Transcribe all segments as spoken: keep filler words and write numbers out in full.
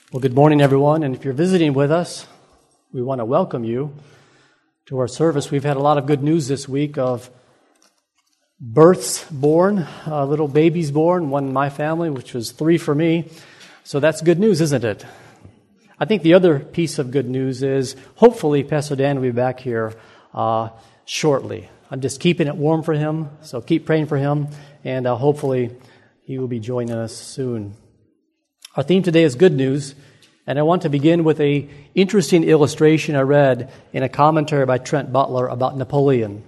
Well, good morning, everyone. And if you're visiting with us, we want to welcome you to our service. We've had a lot of good news this week of births born, uh, little babies born, one in my family, which was three for me. So that's good news, isn't it? I think the other piece of good news is hopefully Pastor Dan will be back here uh, shortly. I'm just keeping it warm for him, so keep praying for him, and uh, hopefully he will be joining us soon. Our theme today is good news, and I want to begin with an interesting illustration I read in a commentary by Trent Butler about Napoleon.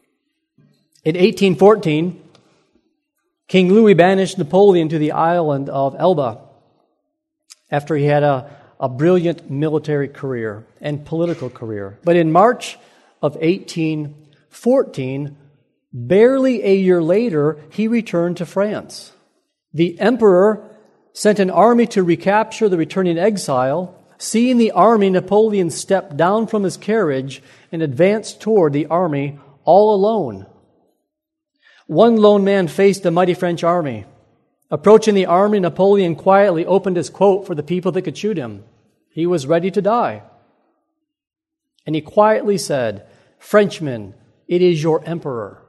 In eighteen fourteen, King Louis banished Napoleon to the island of Elba after he had a, a brilliant military career and political career. But in March of eighteen fourteen, barely a year later, he returned to France. The emperor sent an army to recapture the returning exile. Seeing the army, Napoleon stepped down from his carriage and advanced toward the army all alone. One lone man faced the mighty French army. Approaching the army, Napoleon quietly opened his quote for the people that could shoot him. He was ready to die. And he quietly said, "Frenchmen, it is your emperor."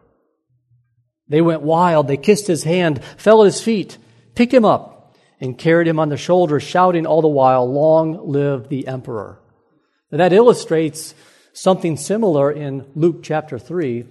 They went wild. They kissed his hand, fell at his feet, picked him up, and carried him on their shoulders, shouting all the while, "Long live the emperor." Now, that illustrates something similar in Luke chapter three.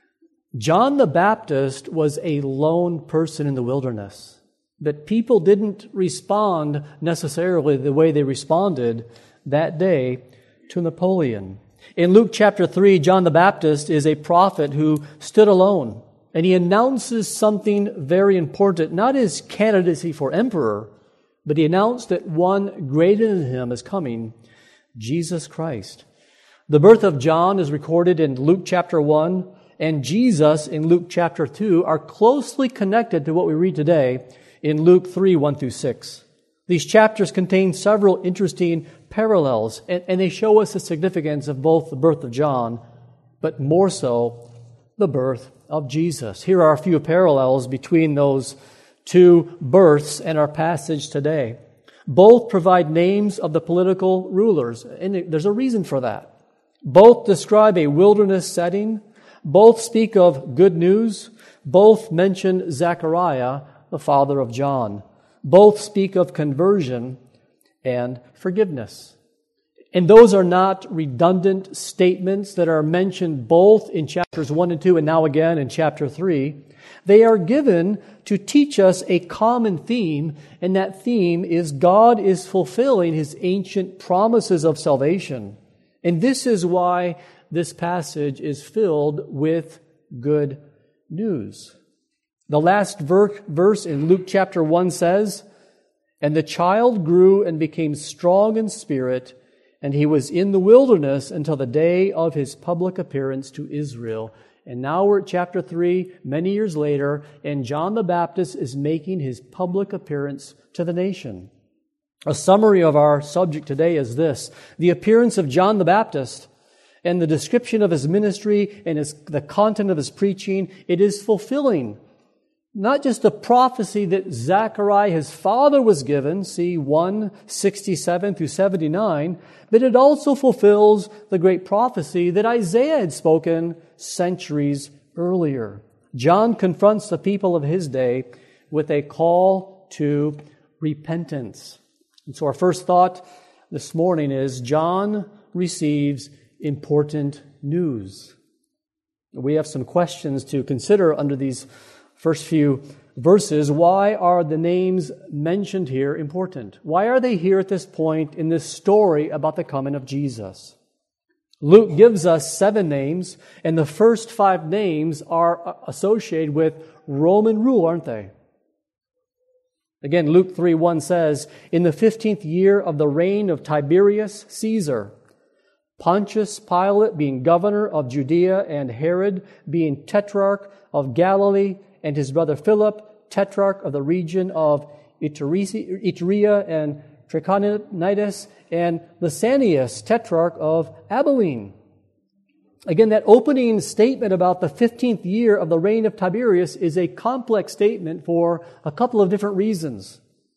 John the Baptist was a lone person in the wilderness, but people didn't respond necessarily the way they responded that day to Napoleon. In Luke chapter three, John the Baptist is a prophet who stood alone. And he announces something very important, not his candidacy for emperor, but he announced that one greater than him is coming, Jesus Christ. The birth of John is recorded in Luke chapter one, and Jesus in Luke chapter two are closely connected to what we read today in Luke three, one through six. These chapters contain several interesting parallels, and, and they show us the significance of both the birth of John, but more so, the birth of Jesus. Here are a few parallels between those two births and our passage today. Both provide names of the political rulers, and there's a reason for that. Both describe a wilderness setting. Both speak of good news. Both mention Zechariah, the father of John. Both speak of conversion and forgiveness. And those are not redundant statements that are mentioned both in chapters one and two and now again in chapter three. They are given to teach us a common theme, and that theme is God is fulfilling His ancient promises of salvation. And this is why this passage is filled with good news. The last ver- verse in Luke chapter one says, "And the child grew and became strong in spirit, and he was in the wilderness until the day of his public appearance to Israel." And now we're at chapter three, many years later, and John the Baptist is making his public appearance to the nation. A summary of our subject today is this: the appearance of John the Baptist and the description of his ministry and his, the content of his preaching. It is fulfilling not just the prophecy that Zechariah, his father, was given, see one sixty-seven through seventy-nine, but it also fulfills the great prophecy that Isaiah had spoken centuries earlier. John confronts the people of his day with a call to repentance. And so our first thought this morning is John receives important news. We have some questions to consider under these first few verses. Why are the names mentioned here important? Why are they here at this point in this story about the coming of Jesus? Luke gives us seven names, and the first five names are associated with Roman rule, aren't they? Again, Luke three one says, "In the fifteenth year of the reign of Tiberius Caesar, Pontius Pilate being governor of Judea, and Herod being tetrarch of Galilee, and his brother Philip, tetrarch of the region of Iturea and Trachonitis, and Lysanias, tetrarch of Abilene." Again, that opening statement about the fifteenth year of the reign of Tiberius is a complex statement for a couple of different reasons.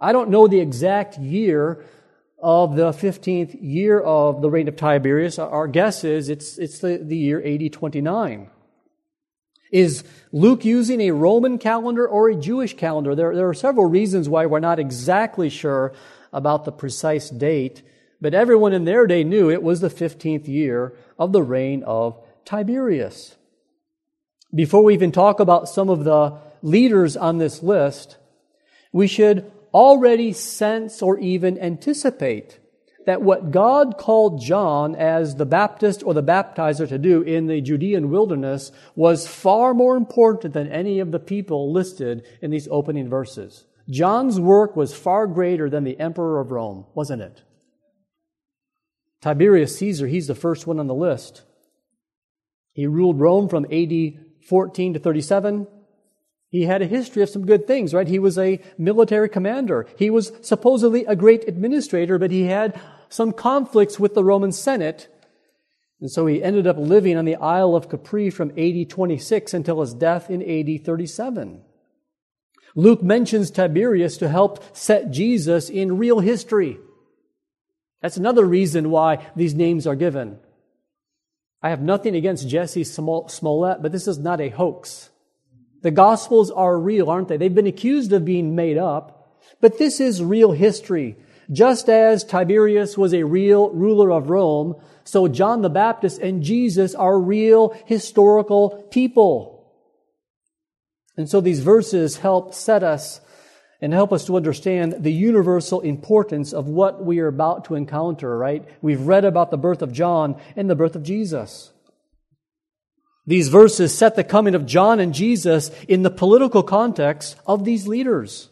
I don't know the exact year of the fifteenth year of the reign of Tiberius. Our guess is it's, it's the, the year A D twenty-nine. Is Luke using a Roman calendar or a Jewish calendar? There, there are several reasons why we're not exactly sure about the precise date, but everyone in their day knew it was the fifteenth year of the reign of Tiberius. Before we even talk about some of the leaders on this list, we should already sense or even anticipate that what God called John as the Baptist or the baptizer to do in the Judean wilderness was far more important than any of the people listed in these opening verses. John's work was far greater than the emperor of Rome, wasn't it? Tiberius Caesar, he's the first one on the list. He ruled Rome from A D fourteen to thirty-seven. He had a history of some good things, right? He was a military commander. He was supposedly a great administrator, but he had some conflicts with the Roman Senate. And so he ended up living on the Isle of Capri from A D twenty-six until his death in A D thirty-seven. Luke mentions Tiberius to help set Jesus in real history. That's another reason why these names are given. I have nothing against Jesse Smollett, but this is not a hoax. The Gospels are real, aren't they? They've been accused of being made up, but this is real history. Just as Tiberius was a real ruler of Rome, so John the Baptist and Jesus are real historical people. And so these verses help set us and help us to understand the universal importance of what we are about to encounter, right? We've read about the birth of John and the birth of Jesus. These verses set the coming of John and Jesus in the political context of these leaders.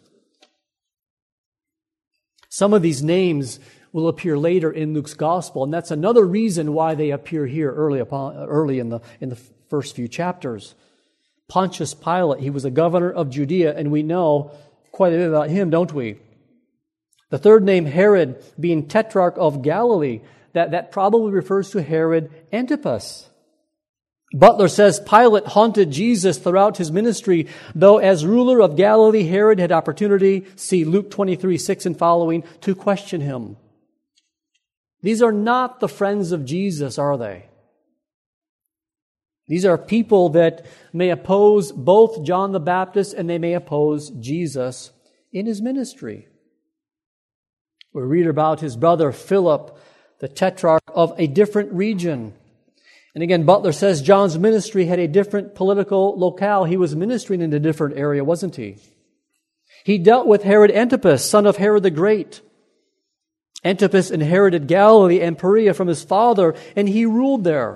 Some of these names will appear later in Luke's gospel, and that's another reason why they appear here early upon, early in the in the first few chapters. Pontius Pilate, he was a governor of Judea, and we know quite a bit about him, don't we? The third name, Herod, being tetrarch of Galilee, that, that probably refers to Herod Antipas. Butler says Pilate haunted Jesus throughout his ministry, though as ruler of Galilee, Herod had opportunity, see Luke twenty-three, six and following, to question him. These are not the friends of Jesus, are they? These are people that may oppose both John the Baptist and they may oppose Jesus in his ministry. We read about his brother Philip, the tetrarch of a different region. And again, Butler says John's ministry had a different political locale. He was ministering in a different area, wasn't he? He dealt with Herod Antipas, son of Herod the Great. Antipas inherited Galilee and Perea from his father, and he ruled there.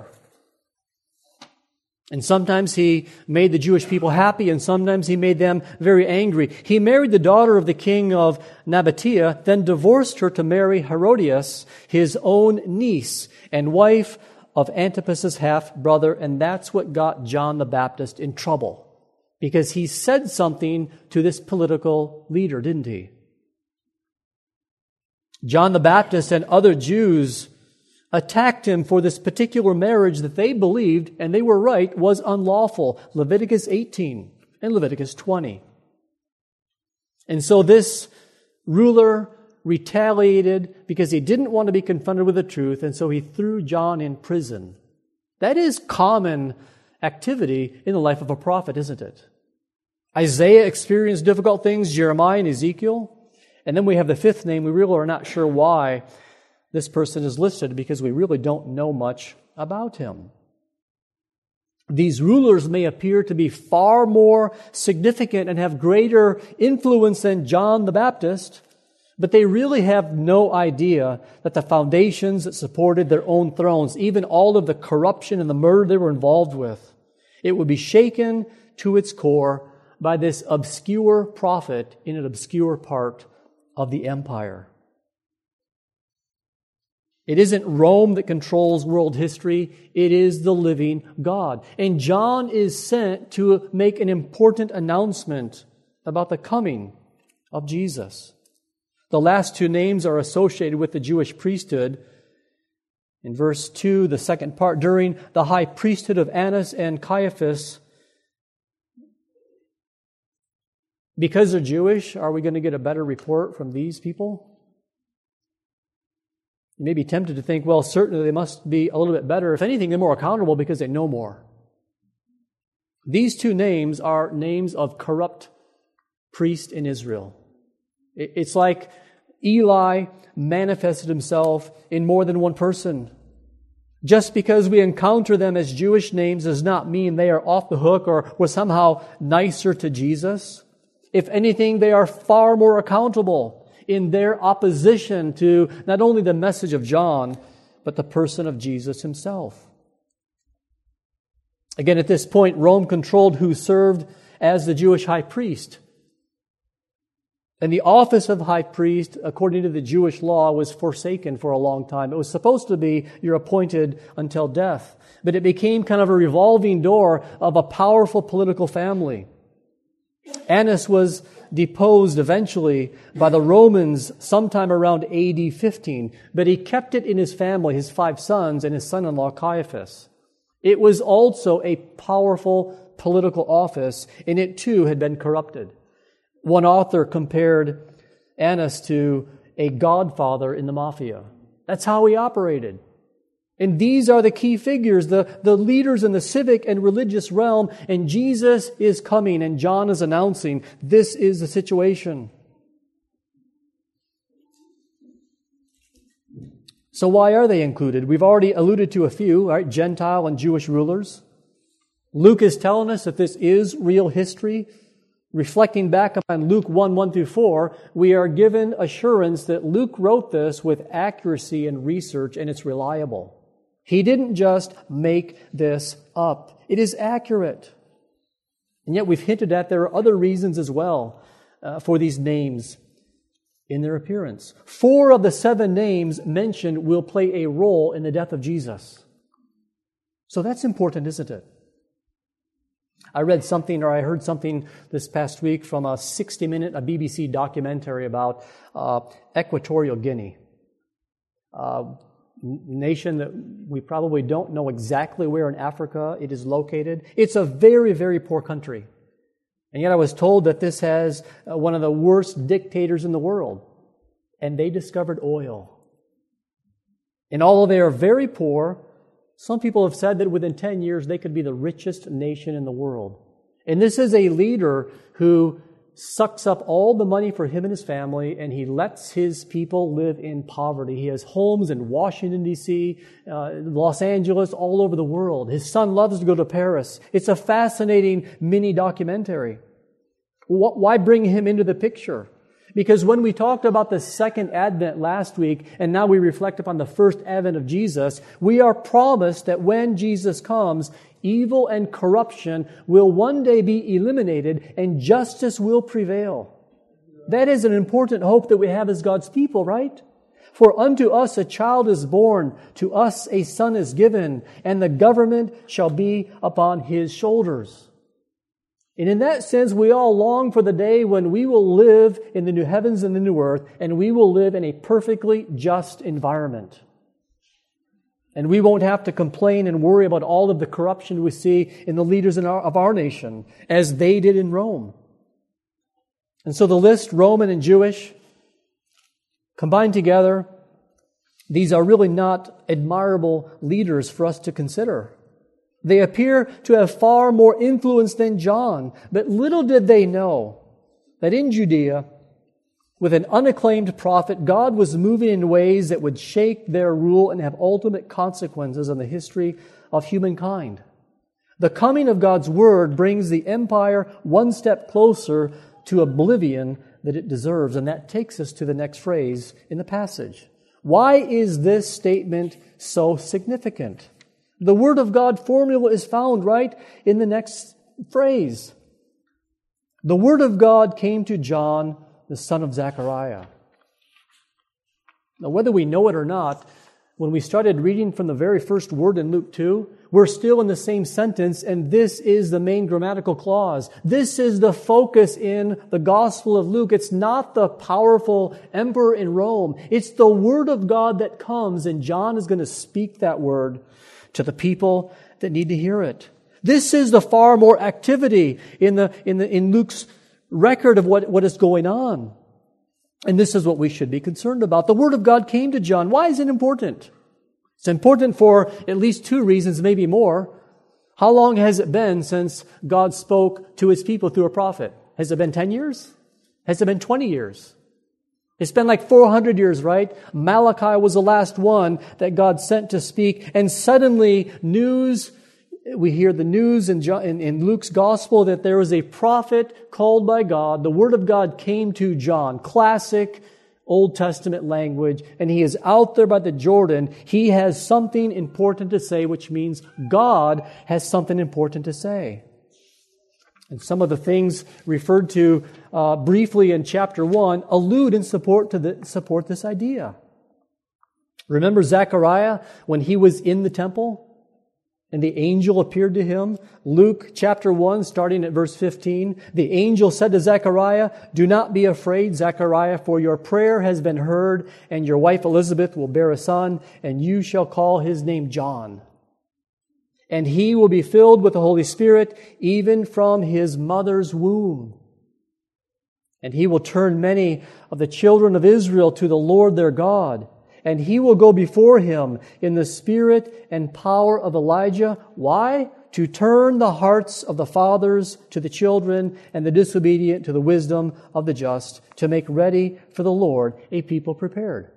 And sometimes he made the Jewish people happy, and sometimes he made them very angry. He married the daughter of the king of Nabatea, then divorced her to marry Herodias, his own niece and wife of Antipas's half-brother, and that's what got John the Baptist in trouble, because he said something to this political leader, didn't he? John the Baptist and other Jews attacked him for this particular marriage that they believed, and they were right, was unlawful. Leviticus eighteen and Leviticus twenty. And so this ruler retaliated because he didn't want to be confronted with the truth, and so he threw John in prison. That is common activity in the life of a prophet, isn't it? Isaiah experienced difficult things, Jeremiah and Ezekiel. And then we have the fifth name. We really are not sure why this person is listed, because we really don't know much about him. These rulers may appear to be far more significant and have greater influence than John the Baptist, but they really have no idea that the foundations that supported their own thrones, even all of the corruption and the murder they were involved with, it would be shaken to its core by this obscure prophet in an obscure part of the empire. It isn't Rome that controls world history. It is the living God. And John is sent to make an important announcement about the coming of Jesus. The last two names are associated with the Jewish priesthood. In verse two, the second part, during the high priesthood of Annas and Caiaphas, Because they're Jewish, are we going to get a better report from these people? You may be tempted to think, well, certainly they must be a little bit better. If anything, they're more accountable because they know more. These two names are names of corrupt priests in Israel. It's like Eli manifested himself in more than one person. Just because we encounter them as Jewish names does not mean they are off the hook or were somehow nicer to Jesus. If anything, they are far more accountable in their opposition to not only the message of John, but the person of Jesus himself. Again, at this point, Rome controlled who served as the Jewish high priest. And the office of high priest, according to the Jewish law, was forsaken for a long time. It was supposed to be you're appointed until death. But it became kind of a revolving door of a powerful political family. Annas was deposed eventually by the Romans sometime around A D fifteen, but he kept it in his family, his five sons, and his son-in-law Caiaphas. It was also a powerful political office, and it too had been corrupted. One author compared Annas to a godfather in the mafia. That's how he operated. And these are the key figures, the, the leaders in the civic and religious realm, and Jesus is coming, and John is announcing this is the situation. So why are they included? We've already alluded to a few, right? Gentile and Jewish rulers. Luke is telling us that this is real history. Reflecting back upon Luke one, one through four, we are given assurance that Luke wrote this with accuracy and research, and it's reliable. He didn't just make this up. It is accurate. And yet we've hinted at there are other reasons as well uh, for these names in their appearance. Four of the seven names mentioned will play a role in the death of Jesus. So that's important, isn't it? I read something or I heard something this past week from a sixty-minute, a B B C documentary about uh, Equatorial Guinea. Uh, nation that we probably don't know exactly where in Africa it is located. It's a very, very poor country. And yet I was told that this has uh, one of the worst dictators in the world. And they discovered oil. And although they are very poor, some people have said that within ten years they could be the richest nation in the world. And this is a leader who sucks up all the money for him and his family, and he lets his people live in poverty. He has homes in Washington, D C, uh, Los Angeles, all over the world. His son loves to go to Paris. It's a fascinating mini documentary. Why bring him into the picture? Because when we talked about the second advent last week, and now we reflect upon the first advent of Jesus, we are promised that when Jesus comes, evil and corruption will one day be eliminated and justice will prevail. That is an important hope that we have as God's people, right? For unto us a child is born, to us a son is given, and the government shall be upon his shoulders. And in that sense, we all long for the day when we will live in the new heavens and the new earth, and we will live in a perfectly just environment. And we won't have to complain and worry about all of the corruption we see in the leaders in our, of our nation, as they did in Rome. And so the list, Roman and Jewish, combined together, these are really not admirable leaders for us to consider. They appear to have far more influence than John, but little did they know that in Judea, with an unacclaimed prophet, God was moving in ways that would shake their rule and have ultimate consequences on the history of humankind. The coming of God's Word brings the empire one step closer to oblivion that it deserves, and that takes us to the next phrase in the passage. Why is this statement so significant? The Word of God formula is found right in the next phrase. The Word of God came to John, the son of Zechariah. Now, whether we know it or not, when we started reading from the very first word in Luke two, we're still in the same sentence, and this is the main grammatical clause. This is the focus in the Gospel of Luke. It's not the powerful emperor in Rome. It's the Word of God that comes, and John is going to speak that Word to the people that need to hear it. This is the far more activity in the in the in Luke's record of what, what is going on. And this is what we should be concerned about. The Word of God came to John. Why is it important? It's important for at least two reasons, maybe more. How long has it been since God spoke to His people through a prophet? Has it been ten years? Has it been twenty years? It's been like four hundred years, right? Malachi was the last one that God sent to speak. And suddenly news, we hear the news in, John, in, in Luke's gospel that there was a prophet called by God. The Word of God came to John. Classic Old Testament language. And he is out there by the Jordan. He has something important to say, which means God has something important to say. And some of the things referred to uh, briefly in chapter one allude in support to the, support this idea. Remember Zechariah when he was in the temple and the angel appeared to him? Luke chapter one, starting at verse fifteen. The angel said to Zechariah, "Do not be afraid, Zechariah, for your prayer has been heard, and your wife Elizabeth will bear a son, and you shall call his name John. And he will be filled with the Holy Spirit, even from his mother's womb. And he will turn many of the children of Israel to the Lord their God. And he will go before him in the spirit and power of Elijah." Why? "To turn the hearts of the fathers to the children, and the disobedient to the wisdom of the just, to make ready for the Lord a people prepared."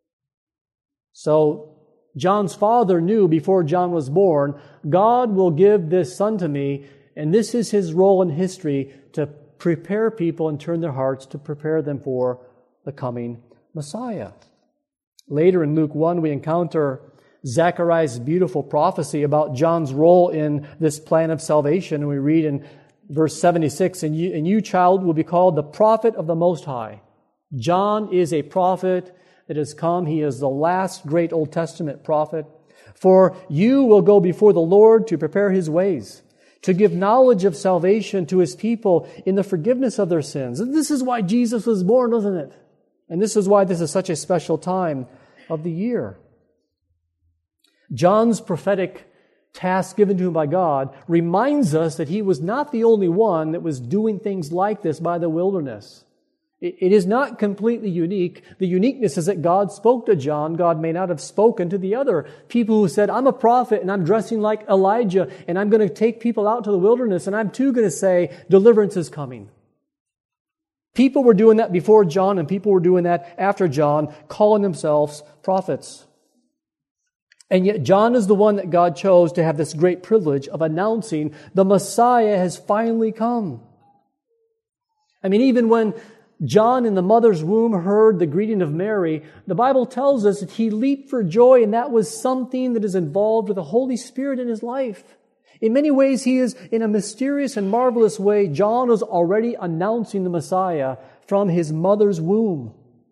So, John's father knew before John was born, God will give this son to me, and this is his role in history, to prepare people and turn their hearts to prepare them for the coming Messiah. Later in Luke one, we encounter Zechariah's beautiful prophecy about John's role in this plan of salvation. And we read in verse seventy-six, and you, and you, child, will be called the prophet of the Most High. John is a prophet that has come. He is the last great Old Testament prophet. "For you will go before the Lord to prepare His ways, to give knowledge of salvation to His people in the forgiveness of their sins." And this is why Jesus was born, isn't it? And this is why this is such a special time of the year. John's prophetic task given to him by God reminds us that he was not the only one that was doing things like this by the wilderness. It is not completely unique. The uniqueness is that God spoke to John. God may not have spoken to the other people who said, "I'm a prophet and I'm dressing like Elijah and I'm going to take people out to the wilderness and I'm too going to say deliverance is coming." People were doing that before John and people were doing that after John, calling themselves prophets. And yet John is the one that God chose to have this great privilege of announcing the Messiah has finally come. I mean, even when John in the mother's womb heard the greeting of Mary, the Bible tells us that he leaped for joy, and that was something that is involved with the Holy Spirit in his life. In many ways, he is, in a mysterious and marvelous way, John was already announcing the Messiah from his mother's womb.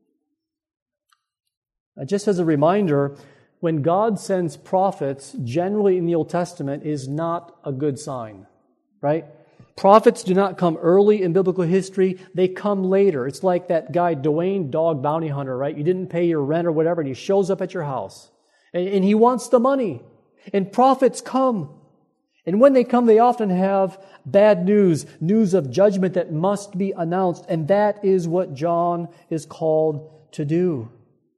Now, just as a reminder, when God sends prophets, generally in the Old Testament, is not a good sign, right? Prophets do not come early in biblical history. They come later. It's like that guy, Dwayne Dog Bounty Hunter, right? You didn't pay your rent or whatever, and he shows up at your house. And, and he wants the money. And prophets come. And when they come, they often have bad news, news of judgment that must be announced. And that is what John is called to do.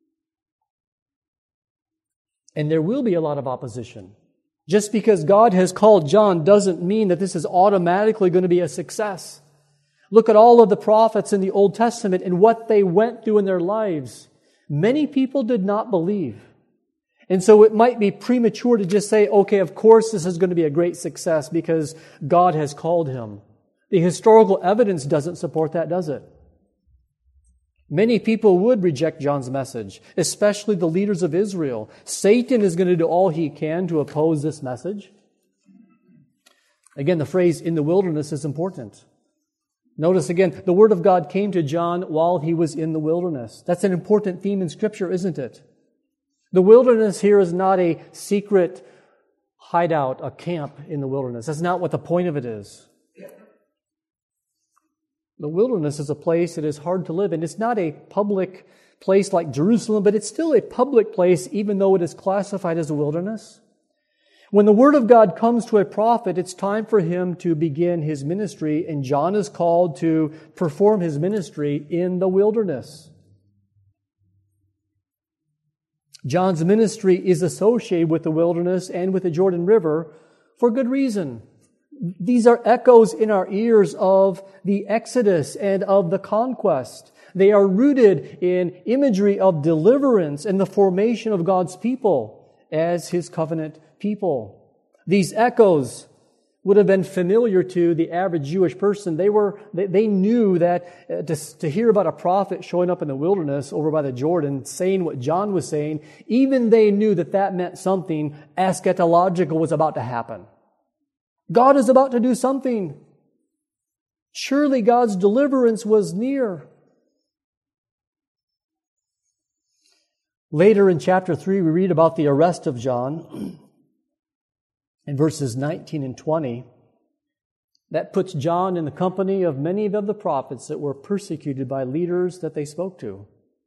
And there will be a lot of opposition. Just because God has called John doesn't mean that this is automatically going to be a success. Look at all of the prophets in the Old Testament and what they went through in their lives. Many people did not believe. And so it might be premature to just say, okay, of course this is going to be a great success because God has called him. The historical evidence doesn't support that, does it? Many people would reject John's message, especially the leaders of Israel. Satan is going to do all he can to oppose this message. Again, the phrase "in the wilderness" is important. Notice again, the Word of God came to John while he was in the wilderness. That's an important theme in Scripture, isn't it? The wilderness here is not a secret hideout, a camp in the wilderness. That's not what the point of it is. The wilderness is a place that is hard to live in. It's not a public place like Jerusalem, but it's still a public place even though it is classified as a wilderness. When the Word of God comes to a prophet, it's time for him to begin his ministry, and John is called to perform his ministry in the wilderness. John's ministry is associated with the wilderness and with the Jordan River for good reason. These are echoes in our ears of the Exodus and of the conquest. They are rooted in imagery of deliverance and the formation of God's people as His covenant people. These echoes would have been familiar to the average Jewish person. They were, they, they knew that uh, to, to hear about a prophet showing up in the wilderness over by the Jordan, saying what John was saying, even they knew that that meant something eschatological was about to happen. God is about to do something. Surely God's deliverance was near. Later in chapter three, we read about the arrest of John in verses nineteen and twenty. That puts John in the company of many of the prophets that were persecuted by leaders that they spoke to.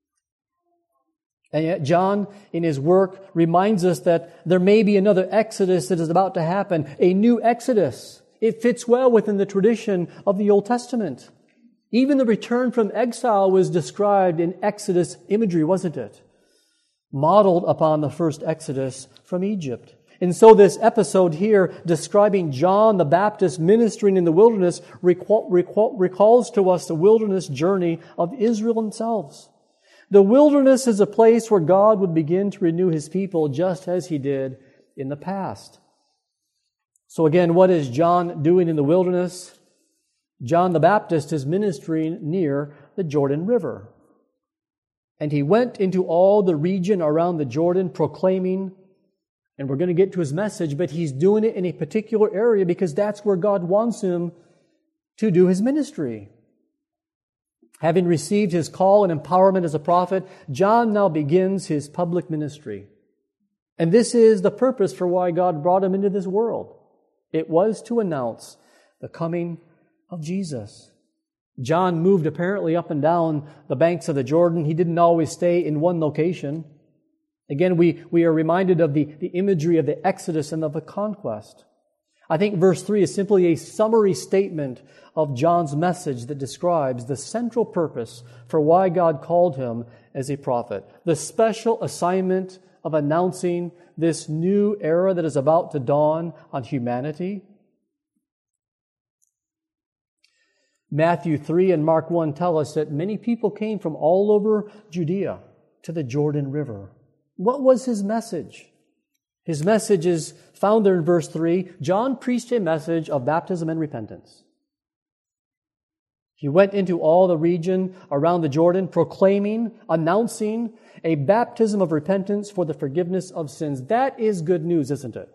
And yet John, in his work, reminds us that there may be another exodus that is about to happen, a new exodus. It fits well within the tradition of the Old Testament. Even the return from exile was described in Exodus imagery, wasn't it? Modeled upon the first exodus from Egypt. And so this episode here, describing John the Baptist ministering in the wilderness, recall, recall, recalls to us the wilderness journey of Israel themselves. The wilderness is a place where God would begin to renew His people just as He did in the past. So again, what is John doing in the wilderness? John the Baptist is ministering near the Jordan River. And he went into all the region around the Jordan proclaiming, and we're going to get to his message, but he's doing it in a particular area because that's where God wants him to do his ministry. Having received his call and empowerment as a prophet, John now begins his public ministry. And this is the purpose for why God brought him into this world. It was to announce the coming of Jesus. John moved apparently up and down the banks of the Jordan. He didn't always stay in one location. Again, we, we are reminded of the, the imagery of the Exodus and of the conquest. I think verse three is simply a summary statement of John's message that describes the central purpose for why God called him as a prophet. The special assignment of announcing this new era that is about to dawn on humanity. Matthew three and Mark one tell us that many people came from all over Judea to the Jordan River. What was his message? His message is found there in verse three. John preached a message of baptism and repentance. He went into all the region around the Jordan, proclaiming, announcing a baptism of repentance for the forgiveness of sins. That is good news, isn't it?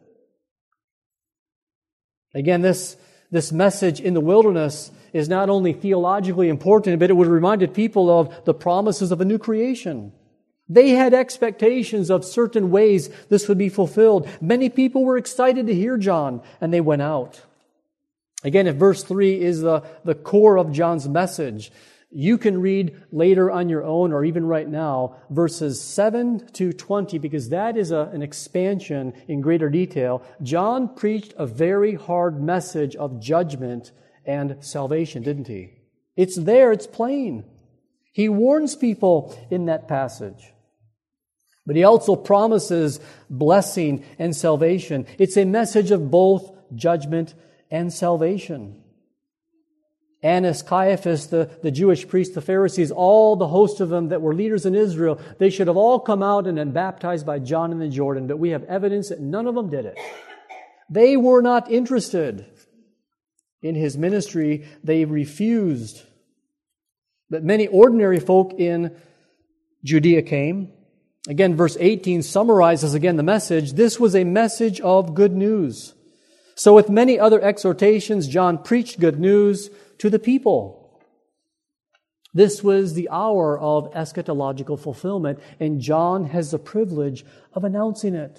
Again, this, this message in the wilderness is not only theologically important, but it would have reminded people of the promises of a new creation. They had expectations of certain ways this would be fulfilled. Many people were excited to hear John, and they went out. Again, if verse three is the, the core of John's message, you can read later on your own, or even right now, verses seven to twenty, because that is a, an expansion in greater detail. John preached a very hard message of judgment and salvation, didn't he? It's there, it's plain. He warns people in that passage. But he also promises blessing and salvation. It's a message of both judgment and salvation. Annas, Caiaphas, the, the Jewish priests, the Pharisees, all the host of them that were leaders in Israel, they should have all come out and been baptized by John in the Jordan, but we have evidence that none of them did it. They were not interested in his ministry. They refused. But many ordinary folk in Judea came. Again, verse eighteen summarizes again the message. This was a message of good news. So with many other exhortations, John preached good news to the people. This was the hour of eschatological fulfillment, and John has the privilege of announcing it.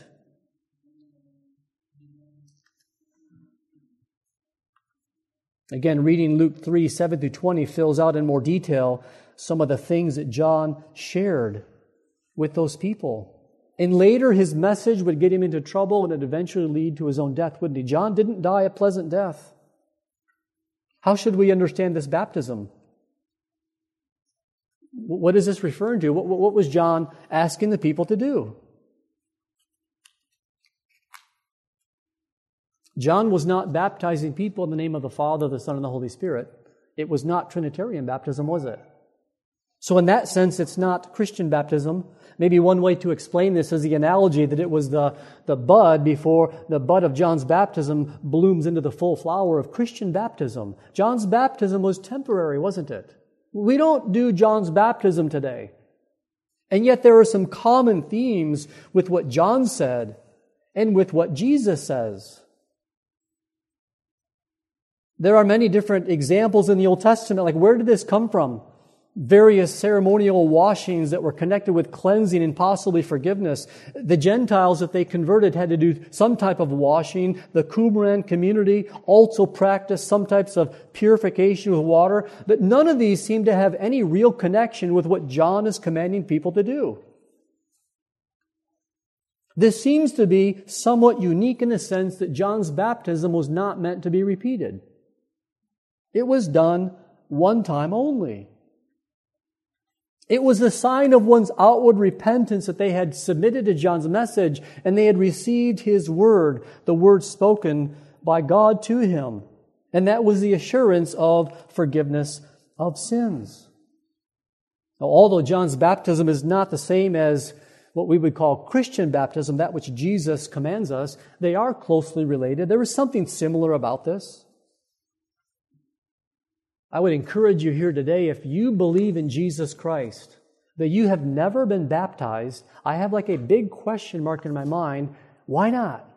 Again, reading Luke three, seven through twenty fills out in more detail some of the things that John shared with those people. And later his message would get him into trouble and it eventually lead to his own death, wouldn't he? John didn't die a pleasant death. How should we understand this baptism? What is this referring to? What, what was John asking the people to do? John was not baptizing people in the name of the Father, the Son, and the Holy Spirit. It was not Trinitarian baptism, was it? So in that sense, it's not Christian baptism. Maybe one way to explain this is the analogy that it was the, the bud before the bud of John's baptism blooms into the full flower of Christian baptism. John's baptism was temporary, wasn't it? We don't do John's baptism today. And yet there are some common themes with what John said and with what Jesus says. There are many different examples in the Old Testament. Like, where did this come from? Various ceremonial washings that were connected with cleansing and possibly forgiveness. The Gentiles, if they converted, had to do some type of washing. The Qumran community also practiced some types of purification with water. But none of these seem to have any real connection with what John is commanding people to do. This seems to be somewhat unique in the sense that John's baptism was not meant to be repeated. It was done one time only. It was a sign of one's outward repentance that they had submitted to John's message and they had received his word, the word spoken by God to him. And that was the assurance of forgiveness of sins. Now, although John's baptism is not the same as what we would call Christian baptism, that which Jesus commands us, they are closely related. There is something similar about this. I would encourage you here today, if you believe in Jesus Christ, that you have never been baptized, I have like a big question mark in my mind. Why not?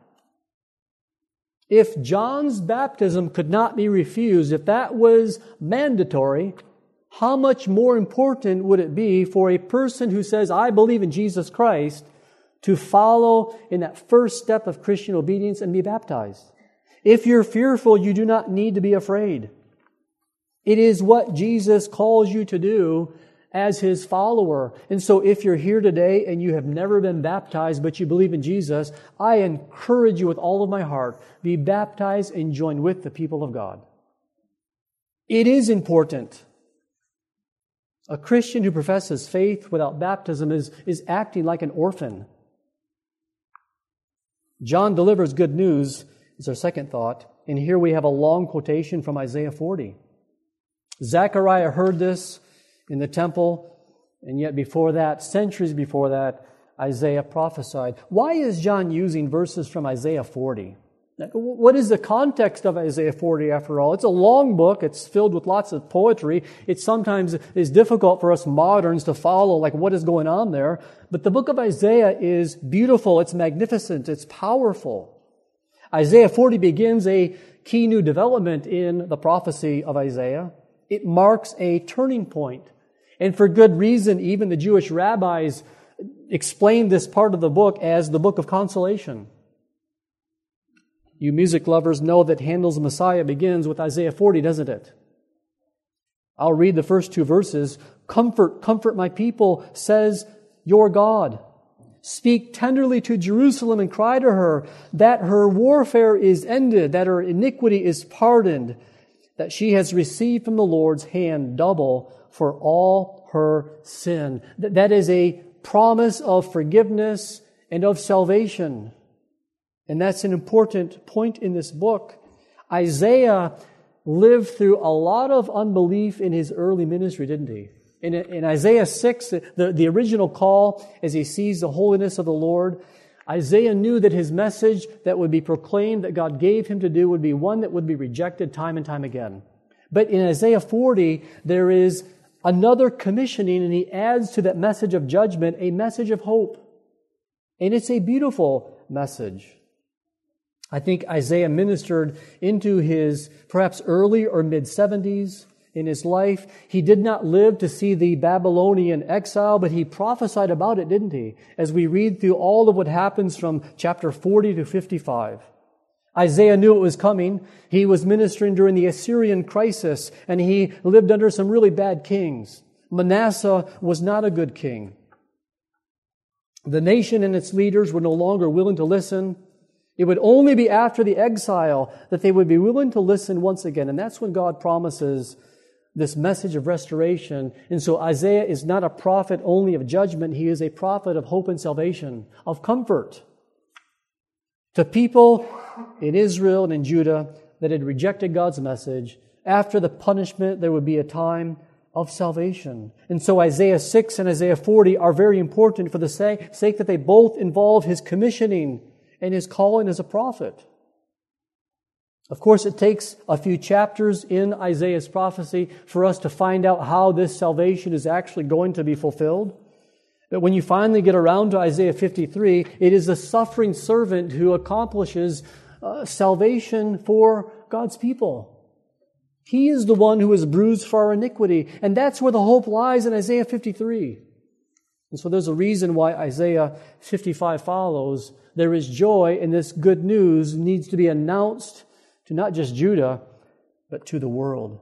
If John's baptism could not be refused, if that was mandatory, how much more important would it be for a person who says, I believe in Jesus Christ, to follow in that first step of Christian obedience and be baptized? If you're fearful, you do not need to be afraid. It is what Jesus calls you to do as His follower. And so if you're here today and you have never been baptized, but you believe in Jesus, I encourage you with all of my heart, be baptized and join with the people of God. It is important. A Christian who professes faith without baptism is, is acting like an orphan. John delivers good news, is our second thought. And here we have a long quotation from Isaiah forty. Zechariah heard this in the temple, and yet before that, centuries before that, Isaiah prophesied. Why is John using verses from Isaiah forty? What is the context of Isaiah forty after all? It's a long book. It's filled with lots of poetry. It sometimes is difficult for us moderns to follow, like what is going on there. But the book of Isaiah is beautiful. It's magnificent. It's powerful. Isaiah forty begins a key new development in the prophecy of Isaiah. It marks a turning point. And for good reason, even the Jewish rabbis explained this part of the book as the book of consolation. You music lovers know that Handel's Messiah begins with Isaiah forty, doesn't it? I'll read the first two verses. Comfort, comfort my people, says your God. Speak tenderly to Jerusalem and cry to her that her warfare is ended, that her iniquity is pardoned, that she has received from the Lord's hand double for all her sin. That is a promise of forgiveness and of salvation. And that's an important point in this book. Isaiah lived through a lot of unbelief in his early ministry, didn't he? In, in Isaiah six, the, the original call, as he sees the holiness of the Lord, Isaiah knew that his message that would be proclaimed, that God gave him to do, would be one that would be rejected time and time again. But in Isaiah forty, there is another commissioning, and he adds to that message of judgment a message of hope. And it's a beautiful message. I think Isaiah ministered into his perhaps early or mid-seventies in his life. He did not live to see the Babylonian exile, but he prophesied about it, didn't he? As we read through all of what happens from chapter forty to fifty-five. Isaiah knew it was coming. He was ministering during the Assyrian crisis, and he lived under some really bad kings. Manasseh was not a good king. The nation and its leaders were no longer willing to listen. It would only be after the exile that they would be willing to listen once again. And that's when God promises this message of restoration. And so Isaiah is not a prophet only of judgment. He is a prophet of hope and salvation, of comfort to people in Israel and in Judah that had rejected God's message. After the punishment, there would be a time of salvation. And so Isaiah six and Isaiah forty are very important for the sake, sake that they both involve his commissioning and his calling as a prophet. Of course, it takes a few chapters in Isaiah's prophecy for us to find out how this salvation is actually going to be fulfilled. But when you finally get around to Isaiah fifty-three, it is the suffering servant who accomplishes uh, salvation for God's people. He is the one who is bruised for our iniquity. And that's where the hope lies in Isaiah fifty-three. And so there's a reason why Isaiah fifty-five follows. There is joy, and this good news needs to be announced to not just Judah, but to the world.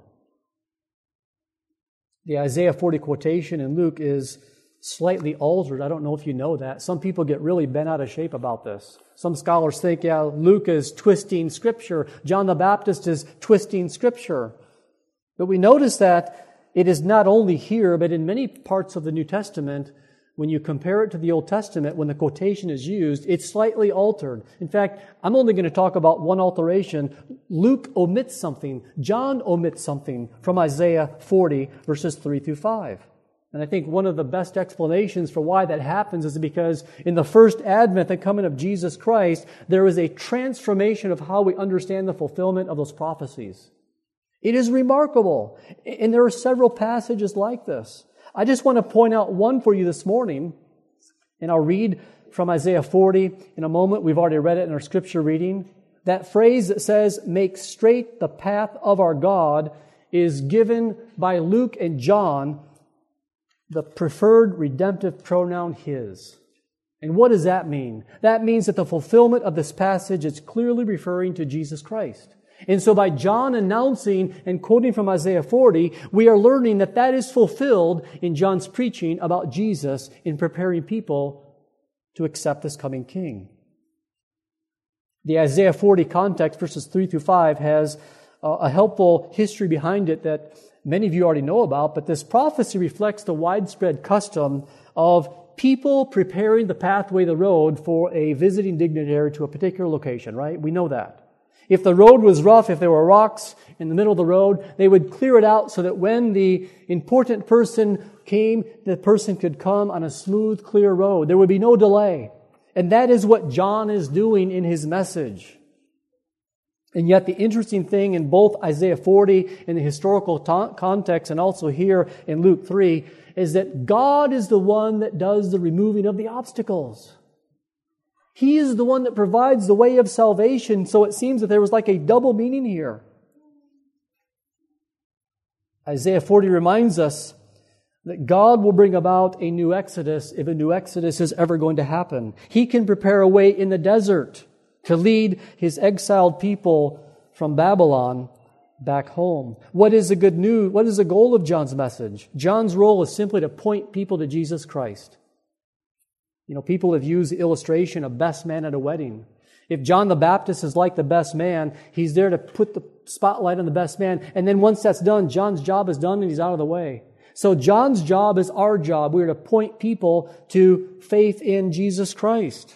The Isaiah forty quotation in Luke is slightly altered. I don't know if you know that. Some people get really bent out of shape about this. Some scholars think, yeah, Luke is twisting Scripture. John the Baptist is twisting Scripture. But we notice that it is not only here, but in many parts of the New Testament, when you compare it to the Old Testament, when the quotation is used, it's slightly altered. In fact, I'm only going to talk about one alteration. Luke omits something. John omits something from Isaiah forty, verses three through five. And I think one of the best explanations for why that happens is because in the first advent, the coming of Jesus Christ, there is a transformation of how we understand the fulfillment of those prophecies. It is remarkable. And there are several passages like this. I just want to point out one for you this morning, and I'll read from Isaiah forty in a moment. We've already read it in our scripture reading. That phrase that says, "Make straight the path of our God," is given by Luke and John the preferred redemptive pronoun his. And what does that mean? That means that the fulfillment of this passage is clearly referring to Jesus Christ. And so by John announcing and quoting from Isaiah forty, we are learning that that is fulfilled in John's preaching about Jesus in preparing people to accept this coming King. The Isaiah forty context, verses three through five, has a helpful history behind it that many of you already know about, but this prophecy reflects the widespread custom of people preparing the pathway, the road, for a visiting dignitary to a particular location, right? We know that. If the road was rough, if there were rocks in the middle of the road, they would clear it out so that when the important person came, the person could come on a smooth, clear road. There would be no delay. And that is what John is doing in his message. And yet the interesting thing in both Isaiah forty in the historical ta- context and also here in Luke three is that God is the one that does the removing of the obstacles. He is the one that provides the way of salvation. So it seems that there was like a double meaning here. Isaiah forty reminds us that God will bring about a new exodus if a new exodus is ever going to happen. He can prepare a way in the desert to lead His exiled people from Babylon back home. What is the good news? What is the goal of John's message? John's role is simply to point people to Jesus Christ. You know, people have used the illustration of best man at a wedding. If John the Baptist is like the best man, he's there to put the spotlight on the best man. And then once that's done, John's job is done and he's out of the way. So John's job is our job. We are to point people to faith in Jesus Christ.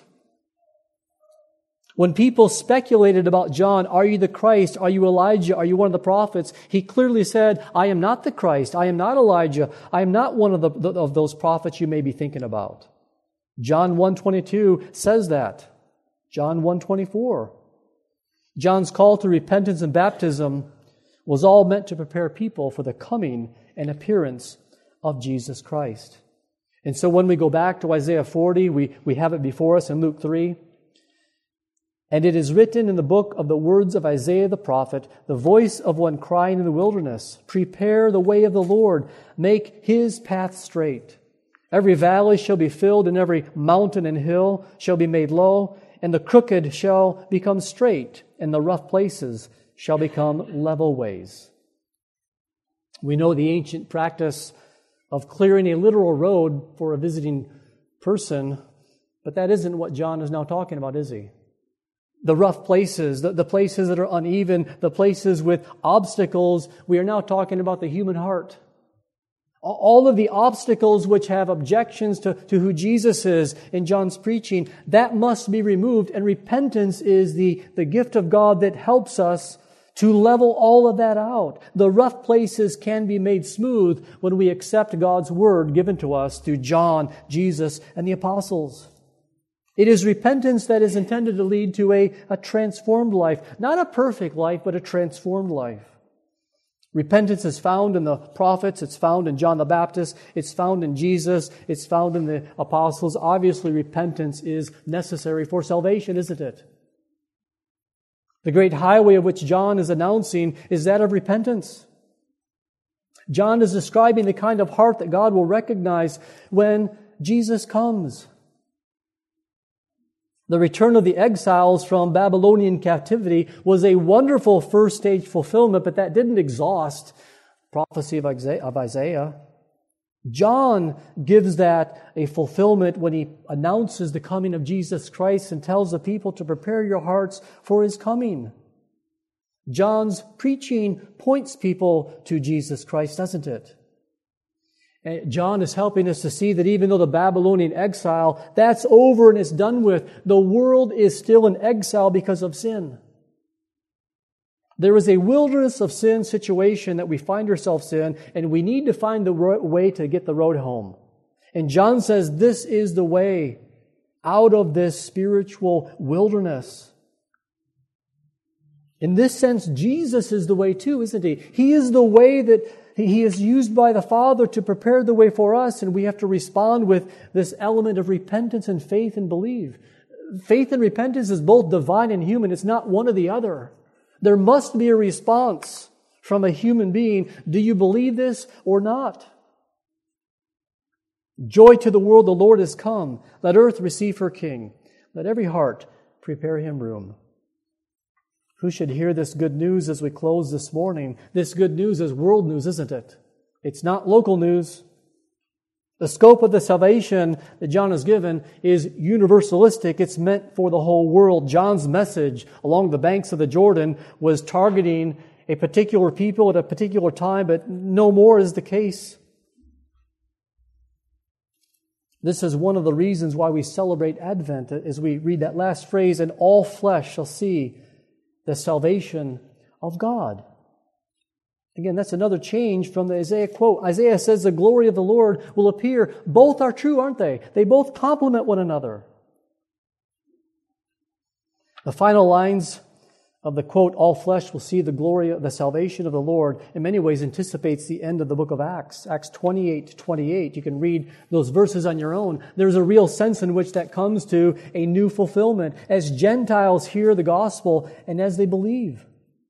When people speculated about John, are you the Christ? Are you Elijah? Are you one of the prophets? He clearly said, I am not the Christ. I am not Elijah. I am not one of, the, of those prophets you may be thinking about. John one twenty-two says that. John one twenty-four. John's call to repentance and baptism was all meant to prepare people for the coming and appearance of Jesus Christ. And so when we go back to Isaiah forty, we, we have it before us in Luke three. And it is written in the book of the words of Isaiah the prophet, the voice of one crying in the wilderness, prepare the way of the Lord, make His path straight. Every valley shall be filled, and every mountain and hill shall be made low, and the crooked shall become straight, and the rough places shall become level ways. We know the ancient practice of clearing a literal road for a visiting person But that isn't what John is now talking about, is he? The rough places, the, the places that are uneven, the places with obstacles, we are now talking about the human heart. All of the obstacles which have objections to, to who Jesus is in John's preaching, that must be removed. And repentance is the, the gift of God that helps us to level all of that out. The rough places can be made smooth when we accept God's Word given to us through John, Jesus, and the apostles. It is repentance that is intended to lead to a, a transformed life. Not a perfect life, but a transformed life. Repentance is found in the prophets, it's found in John the Baptist, it's found in Jesus, it's found in the apostles. Obviously, repentance is necessary for salvation, isn't it? The great highway of which John is announcing is that of repentance. John is describing the kind of heart that God will recognize when Jesus comes. The return of the exiles from Babylonian captivity was a wonderful first stage fulfillment, but that didn't exhaust the prophecy of Isaiah. John gives that a fulfillment when he announces the coming of Jesus Christ and tells the people to prepare your hearts for His coming. John's preaching points people to Jesus Christ, doesn't it? And John is helping us to see that even though the Babylonian exile, that's over and it's done with, the world is still in exile because of sin. There is a wilderness of sin situation that we find ourselves in, and we need to find the way to get the road home. And John says this is the way out of this spiritual wilderness. In this sense, Jesus is the way too, isn't He? He is the way that He is used by the Father to prepare the way for us, and we have to respond with this element of repentance and faith and believe. Faith and repentance is both divine and human. It's not one or the other. There must be a response from a human being. Do you believe this or not? Joy to the world, the Lord has come. Let earth receive her King. Let every heart prepare Him room. Who should hear this good news as we close this morning? This good news is world news, isn't it? It's not local news. The scope of the salvation that John has given is universalistic. It's meant for the whole world. John's message along the banks of the Jordan was targeting a particular people at a particular time, but no more is the case. This is one of the reasons why we celebrate Advent, as we read that last phrase, and all flesh shall see the salvation of God. Again, that's another change from the Isaiah quote. Isaiah says the glory of the Lord will appear. Both are true, aren't they? They both complement one another. The final lines of the quote, all flesh will see the glory of the salvation of the Lord, in many ways anticipates the end of the book of Acts. Acts twenty-eight to twenty-eight. You can read those verses on your own. There's a real sense in which that comes to a new fulfillment as Gentiles hear the gospel and as they believe.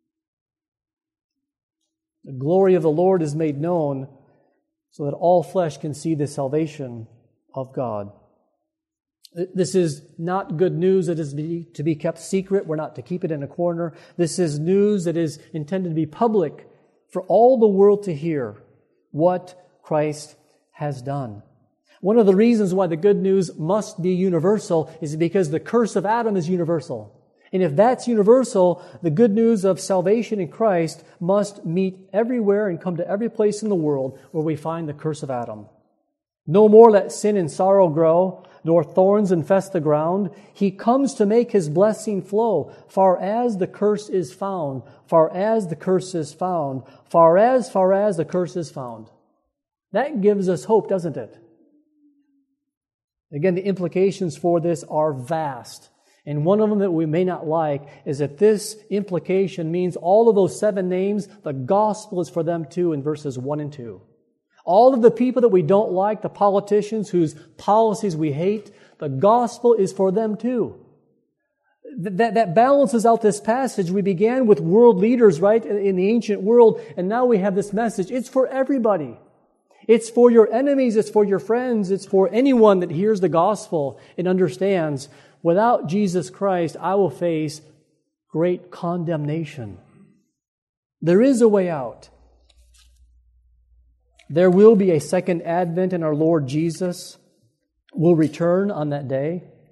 The glory of the Lord is made known so that all flesh can see the salvation of God. This is not good news that is to be kept secret. We're not to keep it in a corner. This is news that is intended to be public for all the world to hear what Christ has done. One of the reasons why the good news must be universal is because the curse of Adam is universal. And if that's universal, the good news of salvation in Christ must meet everywhere and come to every place in the world where we find the curse of Adam. No more let sin and sorrow grow, nor thorns infest the ground. He comes to make His blessing flow. Far as the curse is found, far as the curse is found, far as, far as the curse is found. That gives us hope, doesn't it? Again, the implications for this are vast. And one of them that we may not like is that this implication means all of those seven names, the gospel is for them too in verses one and two. All of the people that we don't like, the politicians whose policies we hate, the gospel is for them too. That, that balances out this passage. We began with world leaders, right, in the ancient world, and now we have this message. It's for everybody. It's for your enemies, it's for your friends, it's for anyone that hears the gospel and understands, without Jesus Christ, I will face great condemnation. There is a way out. There will be a second advent, and our Lord Jesus will return on that day.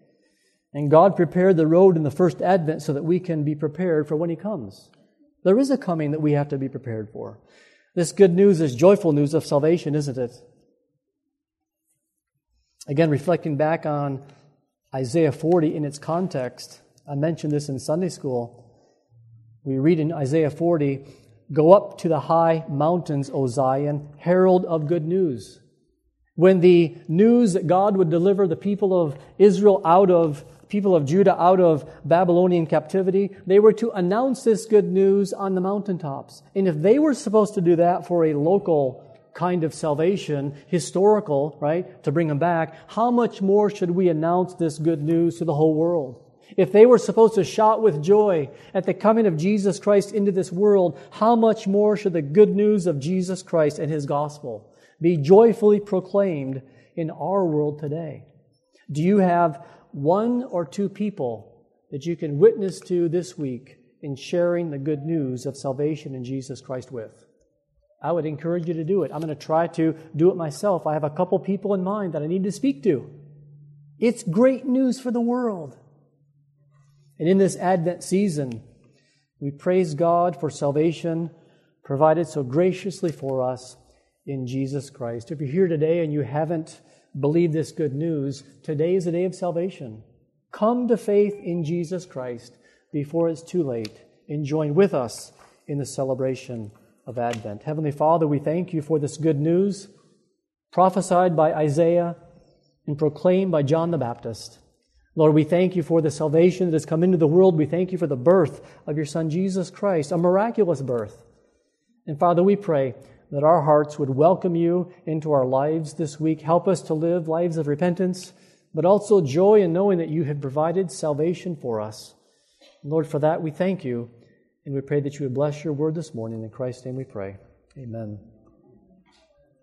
And God prepared the road in the first advent so that we can be prepared for when He comes. There is a coming that we have to be prepared for. This good news is joyful news of salvation, isn't it? Again, reflecting back on Isaiah forty in its context, I mentioned this in Sunday school. We read in Isaiah forty, "Go up to the high mountains, O Zion, herald of good news." When the news that God would deliver the people of Israel out of, people of Judah out of Babylonian captivity, they were to announce this good news on the mountaintops. And if they were supposed to do that for a local kind of salvation, historical, right, to bring them back, how much more should we announce this good news to the whole world? If they were supposed to shout with joy at the coming of Jesus Christ into this world, how much more should the good news of Jesus Christ and His gospel be joyfully proclaimed in our world today? Do you have one or two people that you can witness to this week in sharing the good news of salvation in Jesus Christ with? I would encourage you to do it. I'm going to try to do it myself. I have a couple people in mind that I need to speak to. It's great news for the world. And in this Advent season, we praise God for salvation provided so graciously for us in Jesus Christ. If you're here today and you haven't believed this good news, today is a day of salvation. Come to faith in Jesus Christ before it's too late and join with us in the celebration of Advent. Heavenly Father, we thank You for this good news prophesied by Isaiah and proclaimed by John the Baptist. Lord, we thank You for the salvation that has come into the world. We thank You for the birth of Your Son, Jesus Christ, a miraculous birth. And Father, we pray that our hearts would welcome You into our lives this week. Help us to live lives of repentance, but also joy in knowing that You have provided salvation for us. And Lord, for that we thank You, and we pray that You would bless Your word this morning. In Christ's name we pray. Amen.